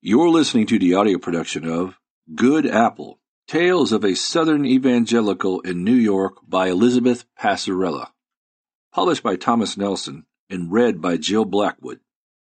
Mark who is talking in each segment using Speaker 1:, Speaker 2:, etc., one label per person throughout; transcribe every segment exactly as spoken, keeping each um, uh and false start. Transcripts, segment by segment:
Speaker 1: You're listening to the audio production of Good Apple, Tales of a Southern Evangelical in New York by Elizabeth Passarella. Published by Thomas Nelson and read by Jill Blackwood.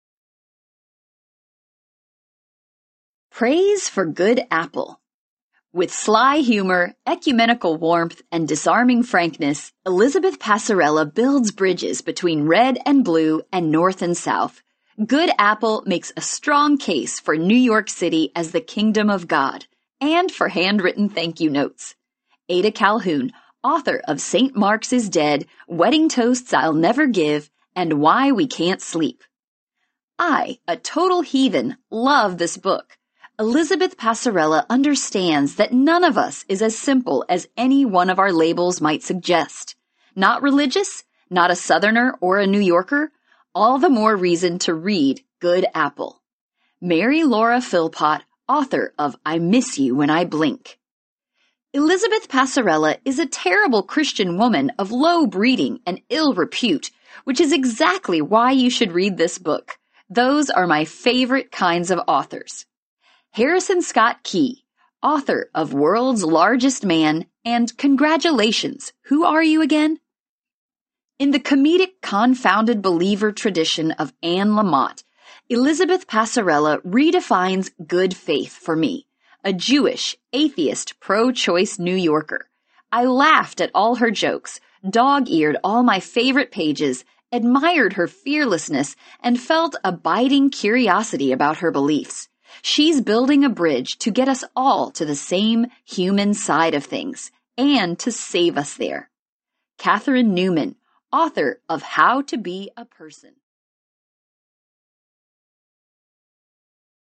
Speaker 2: Praise for Good Apple. With sly humor, ecumenical warmth, and disarming frankness, Elizabeth Passarella builds bridges between red and blue and north and south. Good Apple makes a strong case for New York City as the kingdom of God, and for handwritten thank you notes. Ada Calhoun, author of Saint Mark's is Dead, Wedding Toasts I'll Never Give, and Why We Can't Sleep. I, a total heathen, love this book. Elizabeth Passarella understands that none of us is as simple as any one of our labels might suggest. Not religious, not a Southerner or a New Yorker, all the more reason to read Good Apple. Mary Laura Philpott, author of I Miss You When I Blink. Elizabeth Passarella is a terrible Christian woman of low breeding and ill repute, which is exactly why you should read this book. Those are my favorite kinds of authors. Harrison Scott Key, author of World's Largest Man and Congratulations, Who Are You Again? In the comedic confounded believer tradition of Anne Lamott, Elizabeth Passarella redefines good faith for me, a Jewish, atheist, pro-choice New Yorker. I laughed at all her jokes, dog-eared all my favorite pages, admired her fearlessness, and felt abiding curiosity about her beliefs. She's building a bridge to get us all to the same human side of things, and to save us there. Catherine Newman, author of How to Be a Person.